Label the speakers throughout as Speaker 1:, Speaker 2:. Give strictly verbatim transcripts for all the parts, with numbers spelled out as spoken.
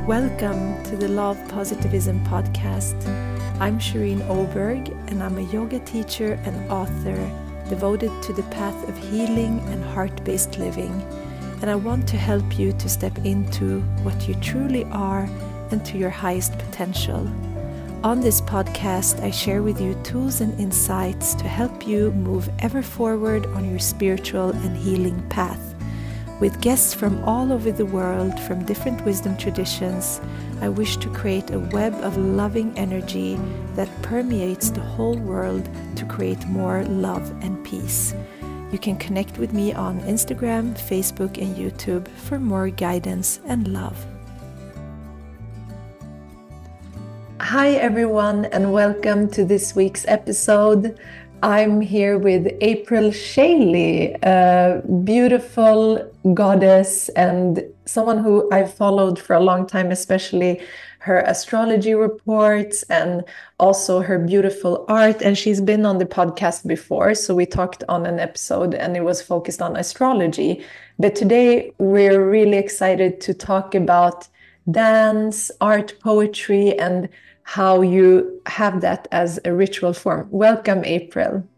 Speaker 1: Welcome to the Love Positivism podcast. I'm Shireen Oberg, and I'm a yoga teacher and author devoted to the path of healing and heart-based living. And I want to help you to step into what you truly are and to your highest potential. On this podcast, I share with you tools and insights to help you move ever forward on your spiritual and healing path. With guests from all over the world, from different wisdom traditions, I wish to create a web of loving energy that permeates the whole world to create more love and peace. You can connect with me on Instagram, Facebook, and YouTube for more guidance and love. Hi everyone, and welcome to this week's episode. I'm here with April Shaley, a beautiful goddess and someone who I've followed for a long time, especially her astrology reports and also her beautiful art. And she's been on the podcast before, so we talked on an episode and it was focused on astrology. But today we're really excited to talk about dance, art, poetry, and how you have that as a ritual form. Welcome, April.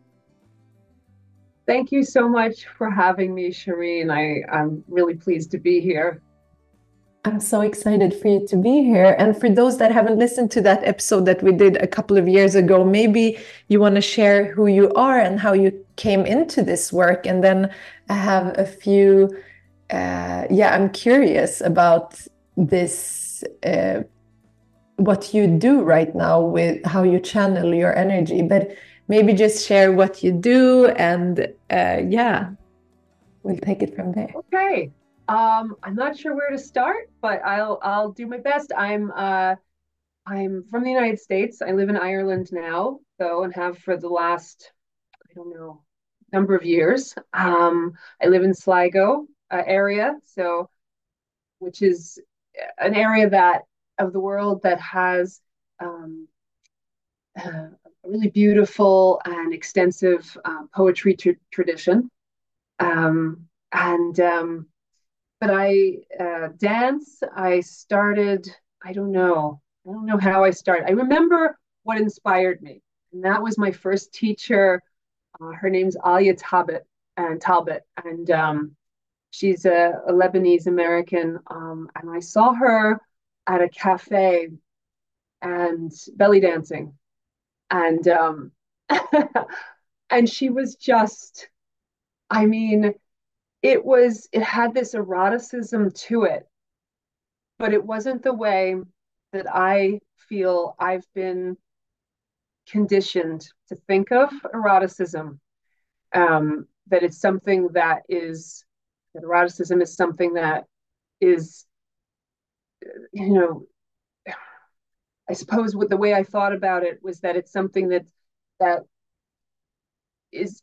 Speaker 2: Thank you so much for having me, Shireen. I, I'm really pleased to be here.
Speaker 1: I'm so excited for you to be here. And for those that haven't listened to that episode that we did a couple of years ago, maybe you want to share who you are and how you came into this work. And then I have a few, uh, yeah, I'm curious about this uh, what you do right now with how you channel your energy, but maybe just share what you do and uh, yeah, we'll take it from there.
Speaker 2: Okay. Um, I'm not sure where to start, but I'll I'll do my best. I'm uh, I'm from the United States. I live in Ireland now, though, and have for the last, I don't know, number of years. Um, I live in Sligo uh, area, so which is an area that of the world that has um, a really beautiful and extensive uh, poetry tr- tradition. Um, and um, but I uh, dance. I started. I don't know. I don't know how I started. I remember what inspired me, and that was my first teacher. Uh, her name's Alia Talbot, and Talbot, and um, she's a, a Lebanese American. Um, and I saw her at a cafe and belly dancing, and um, and she was just. I mean, it was. It had this eroticism to it, but it wasn't the way that I feel I've been conditioned to think of eroticism. Um, that it's something that is that eroticism is something that is, you know, I suppose what the way I thought about it was that it's something that that is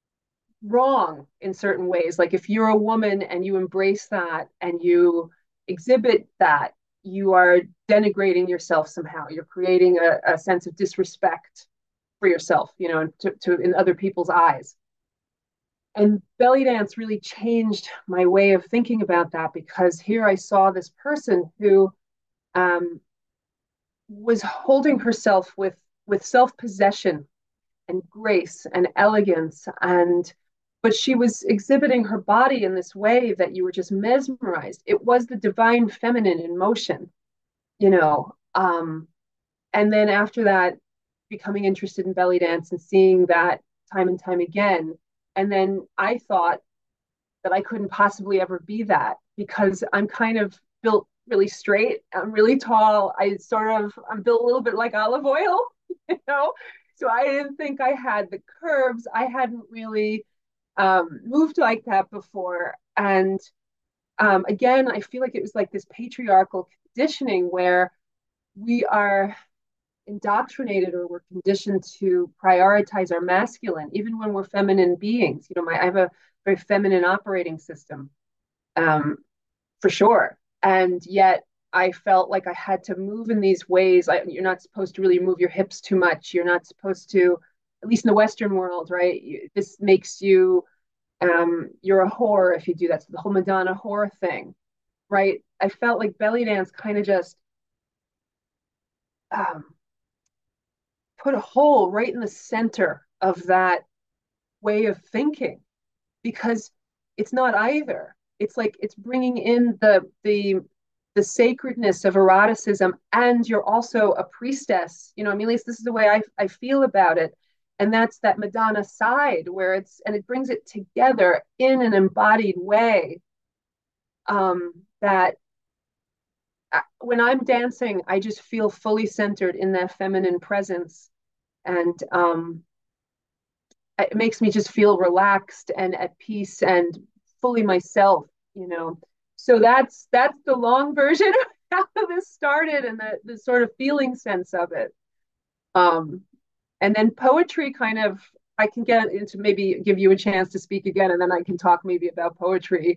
Speaker 2: wrong in certain ways. Like if you're a woman and you embrace that and you exhibit that, you are denigrating yourself somehow. You're creating a, a sense of disrespect for yourself, you know, to, to in other people's eyes. And belly dance really changed my way of thinking about that, because here I saw this person who um, was holding herself with with self-possession and grace and elegance, and but she was exhibiting her body in this way that you were just mesmerized. It was the divine feminine in motion, you know. Um, and then after that, becoming interested in belly dance and seeing that time and time again. And then I thought that I couldn't possibly ever be that, because I'm kind of built really straight. I'm really tall. I sort of, I'm built a little bit like olive oil, you know? So I didn't think I had the curves. I hadn't really um, moved like that before. And um, again, I feel like it was like this patriarchal conditioning where we are indoctrinated, or we're conditioned to prioritize our masculine, even when we're feminine beings. You know, my I have a very feminine operating system, um, for sure. And yet I felt like I had to move in these ways. I, you're not supposed to really move your hips too much. You're not supposed to, at least in the Western world, right? You, this makes you, um, you're a whore if you do that. So the whole Madonna whore thing, right? I felt like belly dance kind of just um, put a hole right in the center of that way of thinking, because it's not either. It's like it's bringing in the the the sacredness of eroticism, and you're also a priestess. You know, I mean, at least this is the way I, I feel about it. And that's that Madonna side where it's, and it brings it together in an embodied way. Um, that I, when I'm dancing, I just feel fully centered in that feminine presence. And um, it makes me just feel relaxed and at peace and fully myself, you know. So that's that's the long version of how this started and the, the sort of feeling sense of it. Um, and then poetry kind of, I can get into, maybe give you a chance to speak again, and then I can talk maybe about poetry.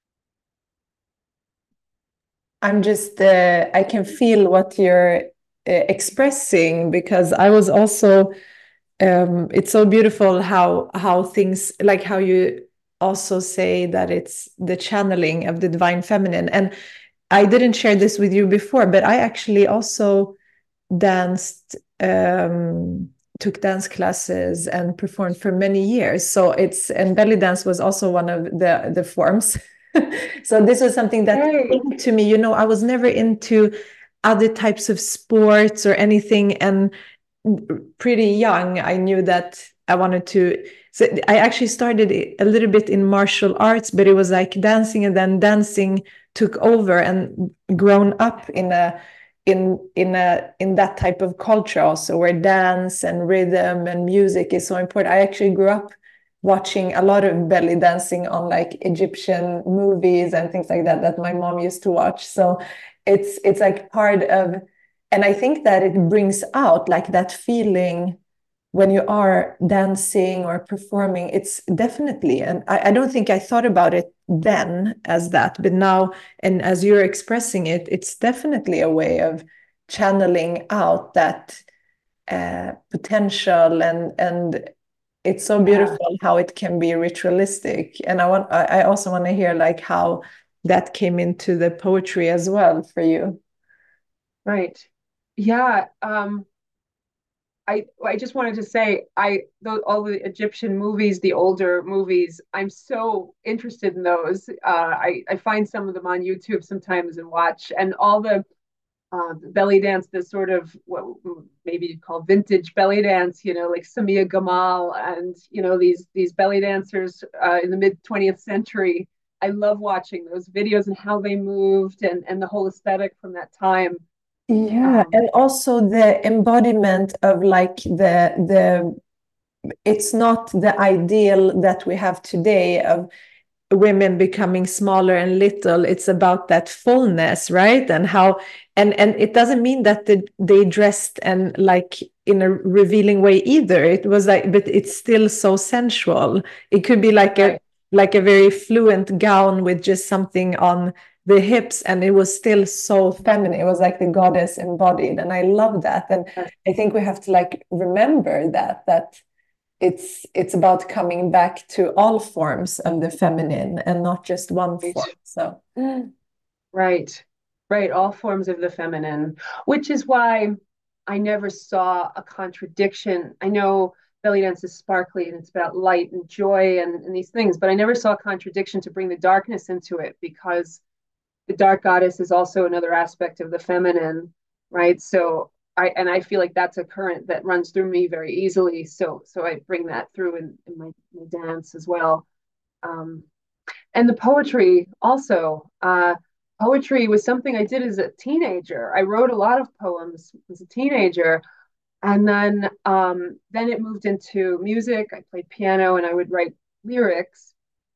Speaker 1: I'm just, uh, I can feel what you're uh, expressing, because I was also, um, it's so beautiful how how things, like how you also say that it's the channeling of the divine feminine. And I didn't share this with you before, but I actually also danced, um, took dance classes and performed for many years. So it's, and belly dance was also one of the the forms. So this was something that
Speaker 2: Right.
Speaker 1: came to me. You know, I was never into other types of sports or anything, and pretty young, I knew that I wanted to. So I actually started a little bit in martial arts, but it was like dancing, and then dancing took over, and grown up in a in in a in that type of culture also, where dance and rhythm and music is so important. I actually grew up watching a lot of belly dancing on like Egyptian movies and things like that that my mom used to watch. So it's it's like part of, and I think that it brings out like that feeling when you are dancing or performing. It's definitely, and I, I don't think I thought about it then as that, but now, and as you're expressing it, it's definitely a way of channeling out that uh, potential, and and it's so
Speaker 2: Yeah.
Speaker 1: beautiful how it can be ritualistic. And I want, I I also want to hear like how that came into the poetry as well for you.
Speaker 2: Right. Yeah. Um, I I just wanted to say I those, all the Egyptian movies, the older movies, I'm so interested in those. Uh, I I find some of them on YouTube sometimes and watch, and all the uh, belly dance, the sort of what maybe you'd call vintage belly dance, you know, like Samia Gamal and you know these these belly dancers uh, in the mid twentieth century. I love watching those videos and how they moved and and the whole aesthetic from that time.
Speaker 1: Yeah,
Speaker 2: Um,
Speaker 1: and also the embodiment of like the the it's not the ideal that we have today of women becoming smaller and little. It's about that fullness, right? And how, and and it doesn't mean that the, they dressed and like in a revealing way either. It was like, but it's still so sensual. It could be like a
Speaker 2: right.
Speaker 1: like a very fluent gown with just something on the hips, and it was still so feminine. It was like the goddess embodied, and I love that. And I think we have to like remember that that it's it's about coming back to all forms of the feminine and not just one
Speaker 2: Right.
Speaker 1: form. So mm.
Speaker 2: Right, right. All forms of the feminine, which is why I never saw a contradiction. I know belly dance is sparkly and it's about light and joy and, and these things, but I never saw a contradiction to bring the darkness into it, because the dark goddess is also another aspect of the feminine, right? So I and I feel like that's a current that runs through me very easily. So so I bring that through in, in my, my dance as well. Um, and the poetry also. Uh, poetry was something I did as a teenager. I wrote a lot of poems as a teenager, and then um, then it moved into music. I played piano, and I would write lyrics.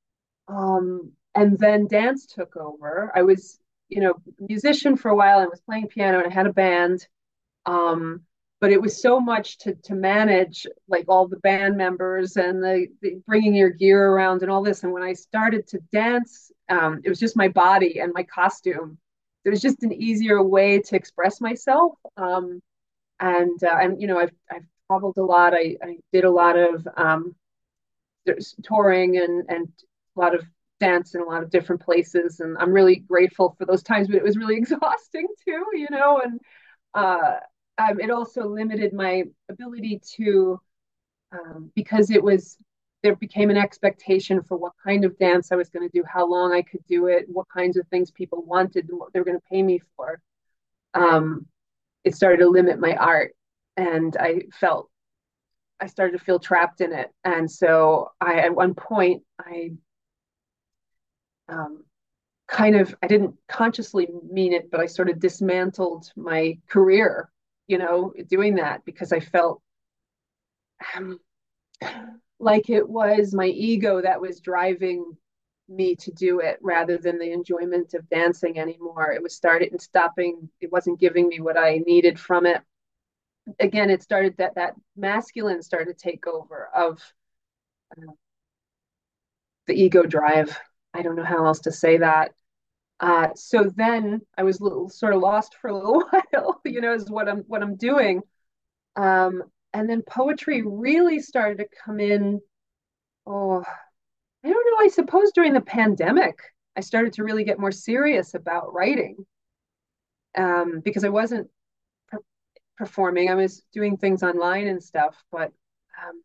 Speaker 2: Um, and then dance took over. I was, you know, a musician for a while. I was playing piano, and I had a band. Um, but it was so much to to manage, like all the band members and the, the bringing your gear around and all this. And when I started to dance, um, it was just my body and my costume. It was just an easier way to express myself. Um, and uh, and you know, I've I've traveled a lot. I, I did a lot of um, touring and and a lot of dance in a lot of different places, and I'm really grateful for those times, but it was really exhausting too, you know, and uh, um, it also limited my ability to, um, because it was, there became an expectation for what kind of dance I was going to do, how long I could do it, what kinds of things people wanted, and what they were going to pay me for. Um, it started to limit my art, and I felt I started to feel trapped in it. And so I, at one point, I um, kind of, I didn't consciously mean it, but I sort of dismantled my career, you know, doing that because I felt um, like it was my ego that was driving me to do it rather than the enjoyment of dancing anymore. It was started and stopping, it wasn't giving me what I needed from it. Again, it started that that masculine started to take over of uh, the ego drive. I don't know how else to say that. Uh, so then I was a little sort of lost for a little while, you know, is what I'm what I'm doing. Um, and then poetry really started to come in. Oh, I don't know. I suppose during the pandemic, I started to really get more serious about writing um, because I wasn't per- performing. I was doing things online and stuff, but um,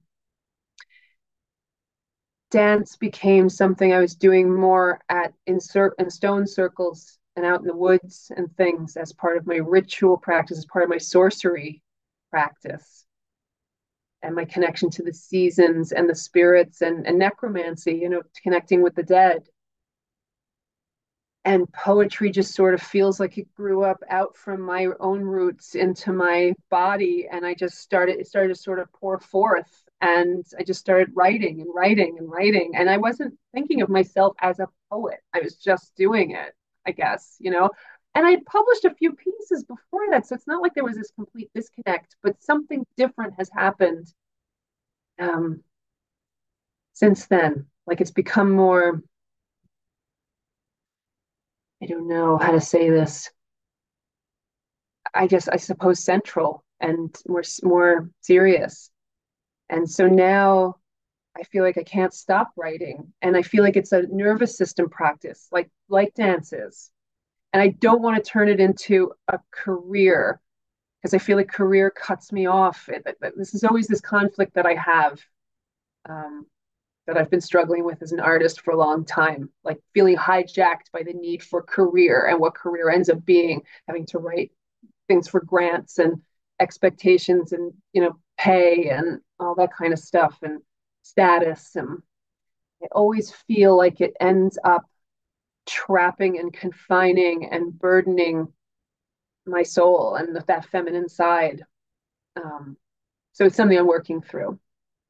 Speaker 2: dance became something I was doing more at in, cir- in stone circles and out in the woods and things as part of my ritual practice, as part of my sorcery practice and my connection to the seasons and the spirits and, and necromancy, you know, connecting with the dead. And poetry just sort of feels like it grew up out from my own roots into my body, and I just started it started to sort of pour forth, and I just started writing and writing and writing, and I wasn't thinking of myself as a poet. I was just doing it, I guess, you know. And I published a few pieces before that, so it's not like there was this complete disconnect, but something different has happened um, since then. Like it's become more, I don't know how to say this, I guess I suppose central and more more serious. And so now I feel like I can't stop writing, and I feel like it's a nervous system practice, like like dances. And I don't want to turn it into a career because I feel like career cuts me off. It, it, this is always this conflict that I have um, that I've been struggling with as an artist for a long time, like feeling hijacked by the need for career and what career ends up being, having to write things for grants and expectations and you know pay and all that kind of stuff and status, and I always feel like it ends up trapping and confining and burdening my soul and that feminine side. um, so it's something I'm working through.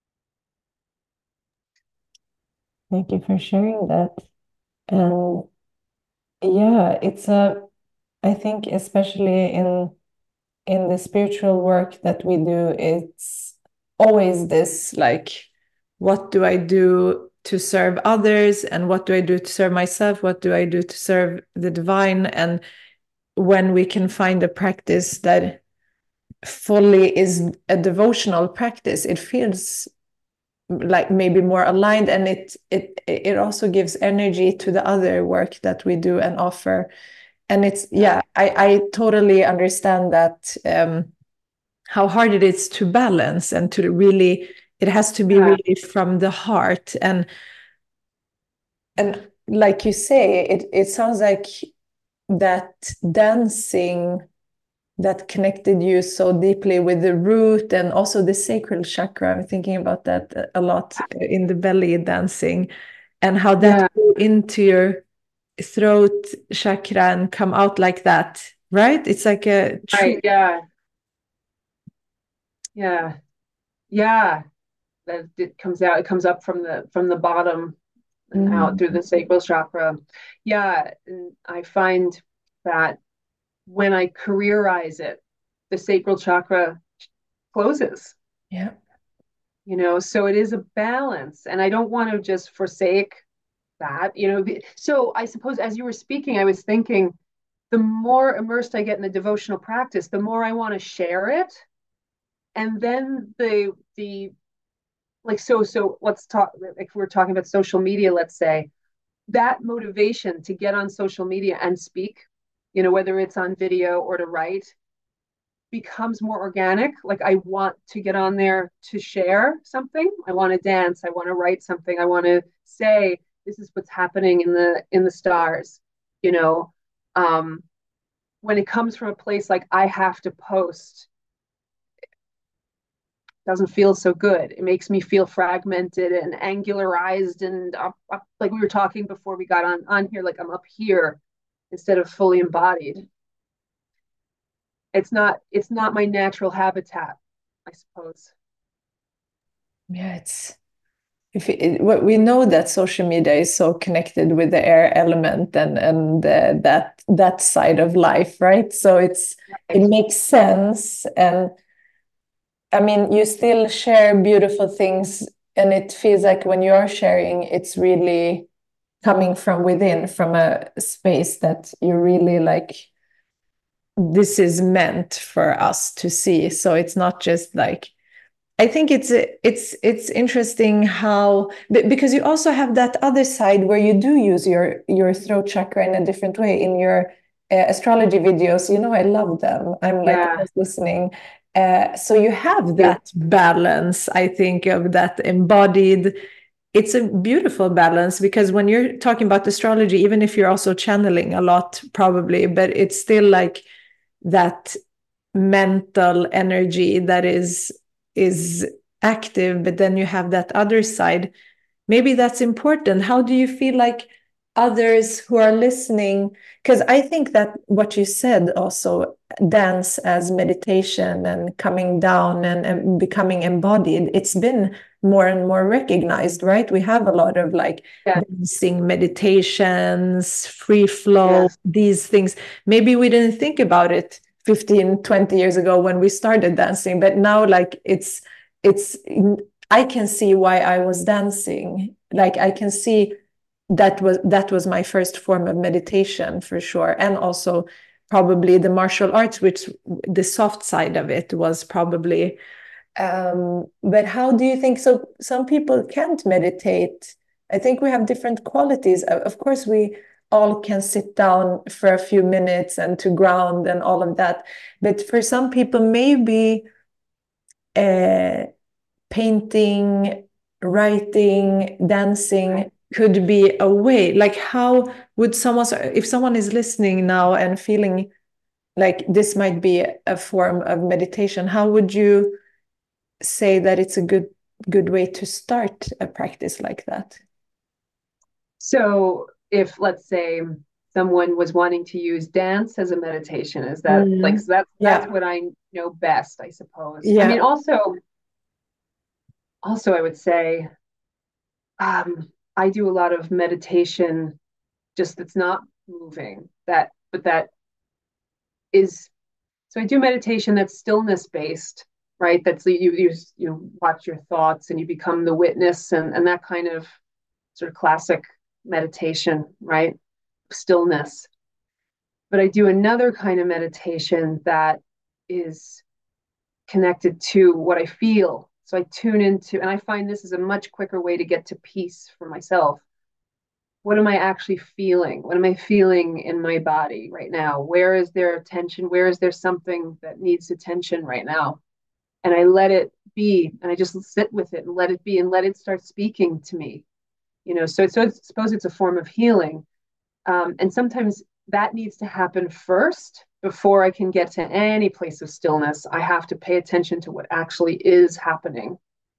Speaker 1: Thank you for sharing that. And yeah, it's a, I think especially in in the spiritual work that we do, it's always this like, what do I do to serve others? And what do I do to serve myself? What do I do to serve the divine? And when we can find a practice that fully is a devotional practice, it feels like maybe more aligned, and it it it also gives energy to the other work that we do and offer. And it's yeah, I I totally understand that um, how hard it is to balance and to really, it has to be
Speaker 2: Yeah,
Speaker 1: really from the heart. and and like you say, it it sounds like that dancing that connected you so deeply with the root and also the sacral chakra. I'm thinking about that a lot in the belly dancing, and how that
Speaker 2: yeah,
Speaker 1: go into your throat chakra and come out like that, right? It's like a true.
Speaker 2: right, yeah, yeah, yeah, that it comes out, it comes up from the from the bottom and out
Speaker 1: Mm.
Speaker 2: through the sacral chakra. Yeah, and I find that when I careerize it, the sacral chakra closes,
Speaker 1: Yeah.
Speaker 2: you know, so it is a balance. And I don't want to just forsake that, you know. So I suppose as you were speaking, I was thinking the more immersed I get in the devotional practice, the more I want to share it. And then the, the, like, so, so let's talk, if we're talking about social media, let's say, that motivation to get on social media and speak, you know, whether it's on video or to write, becomes more organic. Like I want to get on there to share something. I want to dance. I want to write something. I want to say, this is what's happening in the in the stars, you know. Um, when it comes from a place like I have to post, it doesn't feel so good. It makes me feel fragmented and angularized and up, up, like we were talking before we got on on here, like I'm up here instead of fully embodied. It's not it's not my natural habitat, I suppose.
Speaker 1: Yeah, it's if it, we know that social media is so connected with the air element and and uh, that that side of life, right? So it's
Speaker 2: Right.
Speaker 1: it makes sense, and I mean, you still share beautiful things, and it feels like when you are sharing, it's really coming from within, from a space that you really like. This is meant for us to see, so it's not just like I think it's it's it's interesting how because you also have that other side where you do use your your throat chakra in a different way in your uh, astrology videos. You know, I love them. I'm like
Speaker 2: Yeah.
Speaker 1: always listening. Uh, so you have
Speaker 2: You.
Speaker 1: that balance, I think, of that embodied. It's a beautiful balance because when you're talking about astrology, even if you're also channeling a lot, probably, but it's still like that mental energy that is is active, but then you have that other side. Maybe that's important. How do you feel like others who are listening, because I think that what you said also, dance as meditation and coming down and, and becoming embodied, it's been more and more recognized, right? We have a lot of like
Speaker 2: Yeah.
Speaker 1: dancing meditations, free flow,
Speaker 2: Yes.
Speaker 1: these things. Maybe we didn't think about it fifteen, twenty years ago when we started dancing, but now like it's it's I can see why I was dancing. Like I can see that was that was my first form of meditation for sure, and also probably the martial arts, which the soft side of it was probably. Um, but how do you think? So some people can't meditate. I think we have different qualities. Of course, we all can sit down for a few minutes and to ground and all of that. But for some people, maybe uh, painting, writing, dancing could be a way. Like, how would someone, if someone is listening now and feeling like this might be a form of meditation, how would you say that it's a good good way to start a practice like that?
Speaker 2: So if let's say someone was wanting to use dance as a meditation, is that like
Speaker 1: Mm,
Speaker 2: so that's that's
Speaker 1: yeah,
Speaker 2: what I know best, I suppose. I
Speaker 1: yeah,
Speaker 2: mean, also also I would say um, I do a lot of meditation, just that's not moving. That but that is so I do meditation that's stillness based, right? That's you you you watch your thoughts and you become the witness and and that kind of sort of classic meditation, right? Stillness. But I do another kind of meditation that is connected to what I feel. So I tune into, and I find this is a much quicker way to get to peace for myself. What am I actually feeling? What am I feeling in my body right now? Where is there tension? Where is there something that needs attention right now? And I let it be, and I just sit with it and let it be, and let it start speaking to me. You know, so so I suppose it's a form of healing. Um, and sometimes that needs to happen first before I can get to any place of stillness. I have to pay attention to what actually is happening.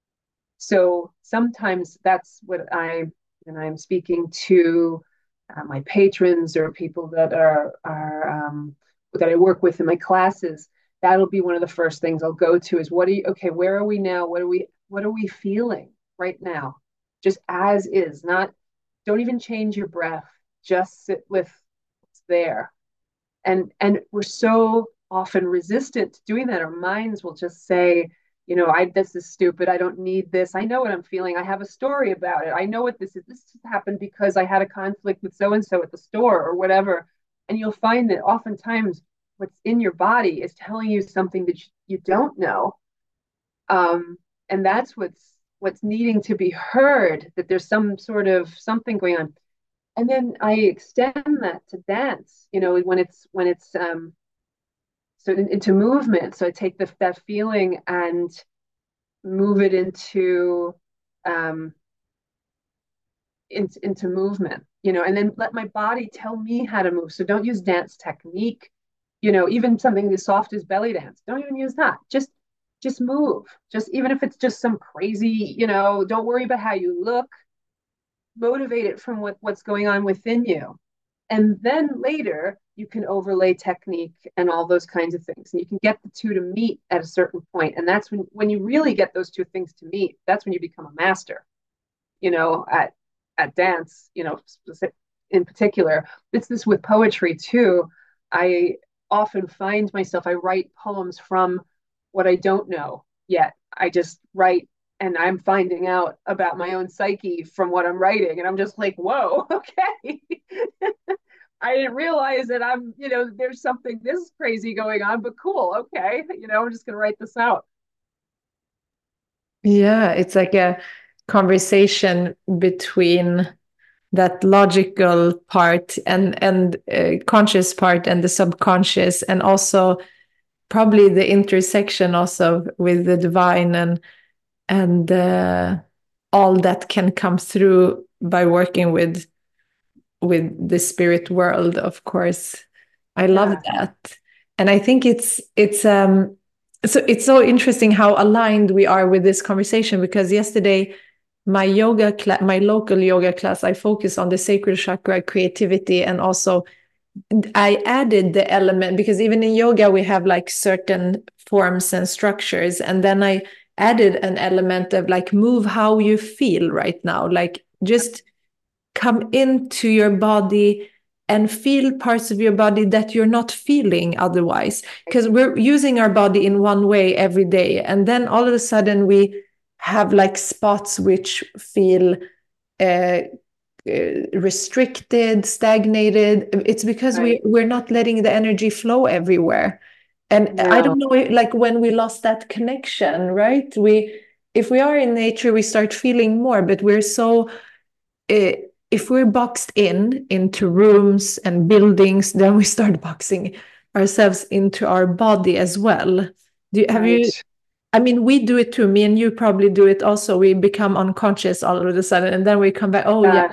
Speaker 2: So sometimes that's what I, and I'm speaking to uh, my patrons or people that are, are um, that I work with in my classes. That'll be one of the first things I'll go to is what are you, okay, where are we now? What are we, what are we feeling right now? Just as is, not, don't even change your breath. Just sit with what's there. And and we're so often resistant to doing that. Our minds will just say, you know, I this is stupid. I don't need this. I know what I'm feeling. I have a story about it. I know what this is. This happened because I had a conflict with so and so at the store or whatever. And you'll find that oftentimes what's in your body is telling you something that you don't know. Um, and that's what's what's needing to be heard, that there's some sort of something going on. and then I extend that to dance, you know, when it's when it's um so in, into movement. So I take the, that feeling and move it into um in, into movement, you know, and then let my body tell me how to move. So don't use dance technique, you know, even something as soft as belly dance. Don't even use that. Just just move. Just even if it's just some crazy, you know, don't worry about how you look. Motivate it from what, what's going on within you. And then later you can overlay technique and all those kinds of things. And you can get the two to meet at a certain point. And that's when when you really get those two things to meet, that's when you become a master, you know, at at dance, you know, in particular. It's this with poetry too. I often find myself, I write poems from what I don't know yet. I just write and I'm finding out about my own psyche from what I'm writing. And I'm just like, whoa, okay. I didn't realize that I'm, you know, there's something this crazy going on, but cool. Okay. You know, I'm just going to write this out.
Speaker 1: Yeah, it's like a conversation between that logical part and and uh, conscious part and the subconscious, and also probably the intersection also with the divine, and and uh, all that can come through by working with with the spirit world, of course. I love
Speaker 2: Yeah.
Speaker 1: that. And I think it's it's um so it's so interesting how aligned we are with this conversation, because yesterday my yoga class, my local yoga class, I focus on the sacral chakra, creativity, and also I added the element, because even in yoga we have like certain forms and structures, and then I added an element of like, move how you feel right now, like just come into your body and feel parts of your body that you're not feeling otherwise, because we're using our body in one way every day, and then all of a sudden we have like spots which feel uh, uh, restricted, stagnated. It's because we
Speaker 2: Right.
Speaker 1: we're not letting the energy flow everywhere. And I
Speaker 2: No.
Speaker 1: don't know, like when we lost that connection, right? We, if we are in nature, we start feeling more, but we're so uh, if we're boxed in into rooms and buildings, then we start boxing ourselves into our body as well. Do you, have you?
Speaker 2: Right.
Speaker 1: I mean, we do it too. Me and you probably do it also. We become unconscious all of a sudden, and then we come back. Oh yeah,
Speaker 2: Yeah.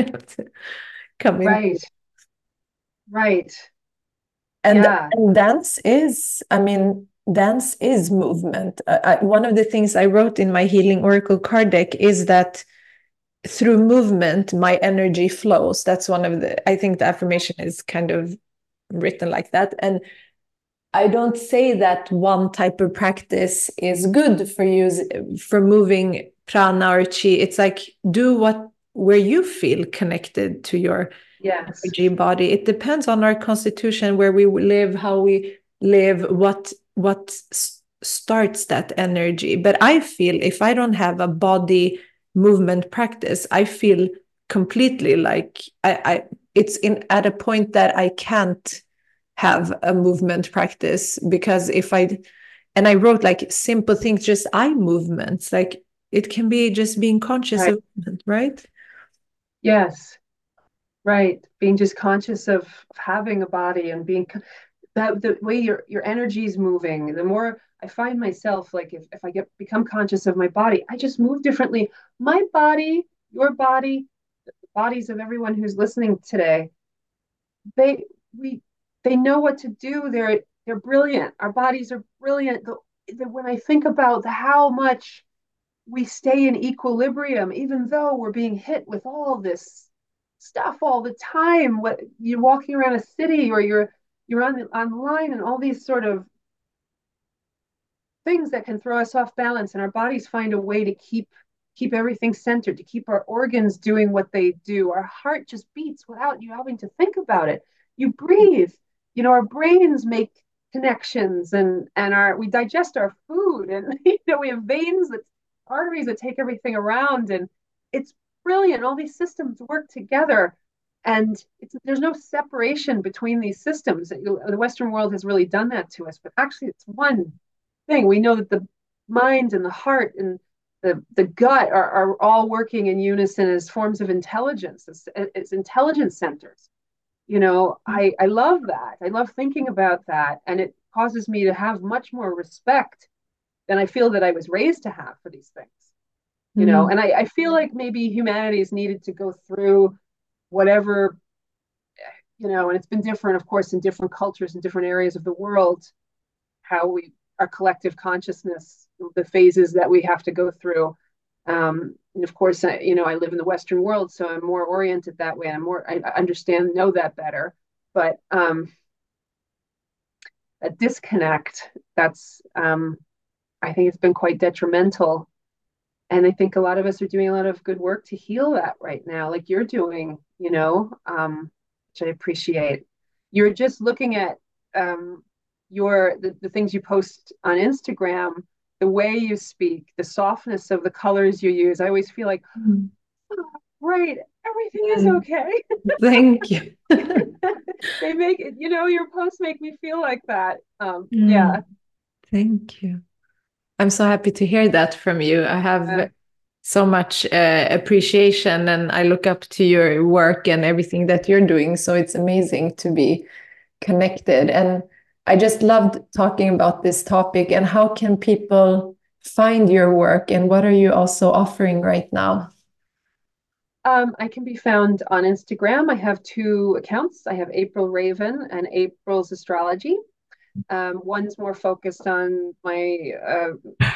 Speaker 1: come in.
Speaker 2: Right. Right.
Speaker 1: And,
Speaker 2: Yeah.
Speaker 1: and dance is, I mean, dance is movement. Uh, I, one of the things I wrote in my Healing Oracle card deck is that through movement, my energy flows. That's one of the, I think the affirmation is kind of written like that. And I don't say that one type of practice is good for you for moving prana or chi. It's like, do what, where you feel connected to your
Speaker 2: Yes.
Speaker 1: energy body. It depends on our constitution, where we live, how we live, what what starts that energy. But I feel if I don't have a body movement practice, I feel completely like I, I it's in at a point that I can't have a movement practice, because if I, and I wrote like simple things, just eye movements, like it can be just being conscious
Speaker 2: Right.
Speaker 1: of movement, right?
Speaker 2: Yes. Right. Being just conscious of, of having a body and being that the way your your energy is moving, the more I find myself like if, if I get become conscious of my body, I just move differently. My body, your body, the bodies of everyone who's listening today, they we they know what to do. They're they're brilliant. Our bodies are brilliant. The, the, when I think about the, how much we stay in equilibrium, even though we're being hit with all this stuff all the time. What you're walking around a city, or you're you're on online, and all these sort of things that can throw us off balance, and our bodies find a way to keep keep everything centered, to keep our organs doing what they do. Our heart just beats without you having to think about it. You breathe. You know, our brains make connections, and and our we digest our food, and you know we have veins, that arteries that take everything around, and it's brilliant. All these systems work together, and it's, there's no separation between these systems. The Western world has really done that to us, but actually it's one thing. We know that the mind and the heart and the the gut are, are all working in unison as forms of intelligence, as, as intelligence centers. You know, I I love that. I love thinking about that, and it causes me to have much more respect than I feel that I was raised to have for these things. You know,
Speaker 1: Mm.
Speaker 2: and I, I feel like maybe humanity's needed to go through whatever, you know, and it's been different, of course, in different cultures in different areas of the world, how we, our collective consciousness, the phases that we have to go through. Um, and of course, I, you know, I live in the Western world, so I'm more oriented that way. I'm more, I understand, know that better. But um, a disconnect, that's, um, I think it's been quite detrimental. And I think a lot of us are doing a lot of good work to heal that right now, like you're doing, you know, um, which I appreciate. You're just looking at um, your the, the things you post on Instagram, the way you speak, the softness of the colors you use. I always feel like,
Speaker 1: Mm.
Speaker 2: oh, right, everything is
Speaker 1: Mm.
Speaker 2: okay.
Speaker 1: Thank you.
Speaker 2: They make it, you know, your posts make me feel like that. Um, yeah.
Speaker 1: Mm. Thank you. I'm so happy to hear that from you. I
Speaker 2: Uh,
Speaker 1: have so much uh, appreciation and I look up to your work and everything that you're doing. So it's amazing to be connected. And I just loved talking about this topic. And how can people find your work and what are you also offering right now?
Speaker 2: Um, I can be found on Instagram. I have two accounts. I have April Raven and April's Astrology. Um, one's more focused on my uh,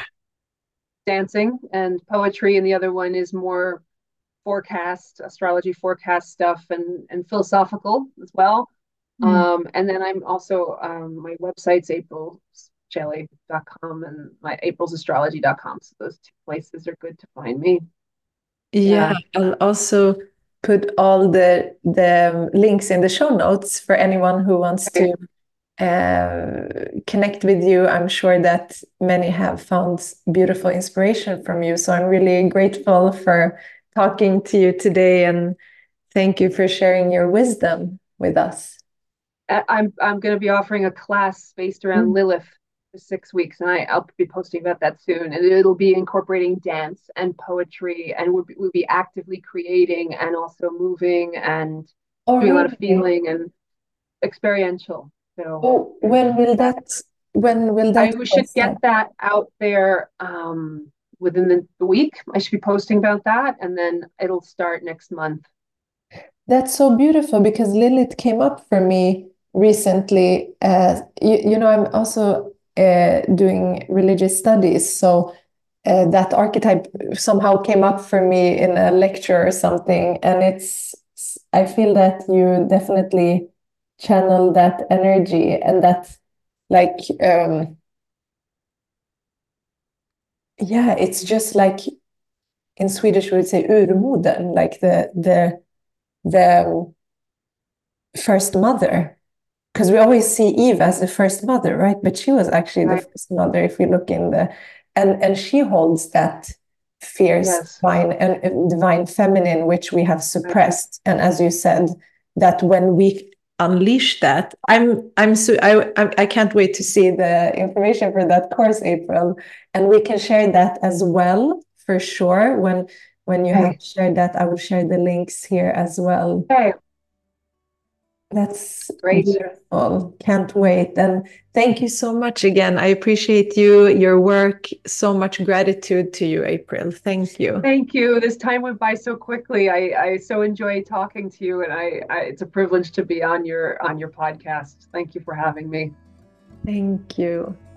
Speaker 2: dancing and poetry, and the other one is more forecast, astrology forecast stuff, and, and philosophical as well.
Speaker 1: Mm.
Speaker 2: Um, and then I'm also, um, my website's april shelley dot com and my aprils astrology dot com. So those two places are good to find me.
Speaker 1: Yeah,
Speaker 2: Yeah.
Speaker 1: I'll also put all the the links in the show notes for anyone who wants
Speaker 2: Okay.
Speaker 1: to uh, connect with you. I'm sure that many have found beautiful inspiration from you. So I'm really grateful for talking to you today and thank you for sharing your wisdom with us.
Speaker 2: I'm I'm going to be offering a class based around
Speaker 1: Mm.
Speaker 2: Lilith for six weeks, and I, I'll be posting about that soon. And it'll be incorporating dance and poetry, and we'll be, we'll be actively creating and also moving and
Speaker 1: Oh,
Speaker 2: doing a lot of
Speaker 1: really?
Speaker 2: feeling and experiential. So
Speaker 1: Oh, when will
Speaker 2: that,
Speaker 1: that when will
Speaker 2: I
Speaker 1: that
Speaker 2: we should
Speaker 1: course
Speaker 2: get
Speaker 1: start?
Speaker 2: that out there um, within the, the week. I should be posting about that, and then it'll start next month.
Speaker 1: That's so beautiful because Lilith came up for me recently. Uh, you, you know, I'm also uh, doing religious studies, so uh, that archetype somehow came up for me in a lecture or something, and it's I feel that you definitely channel that energy and that like um, yeah, it's just like in Swedish we would say urmodern, like the the the first mother. Because we always see Eve as the first mother, right? But she was actually the
Speaker 2: Right.
Speaker 1: first mother if we look in the and and she holds that fierce
Speaker 2: Yes.
Speaker 1: divine and uh, divine feminine which we have
Speaker 2: Right.
Speaker 1: suppressed. And as you said, that when we unleash that, I'm I'm so I I, I can't wait to see the information for that course, April, and we can share that as well for sure. When when you have
Speaker 2: Okay.
Speaker 1: shared that, I will share the links here as well.
Speaker 2: Okay.
Speaker 1: That's
Speaker 2: Great.
Speaker 1: beautiful. Can't wait. And thank you so much again. I appreciate you, your work. So much gratitude to you, April. Thank you.
Speaker 2: Thank you. This time went by so quickly. I, I so enjoy talking to you, and I, I it's a privilege to be on your on your podcast. Thank you for having me.
Speaker 1: Thank you.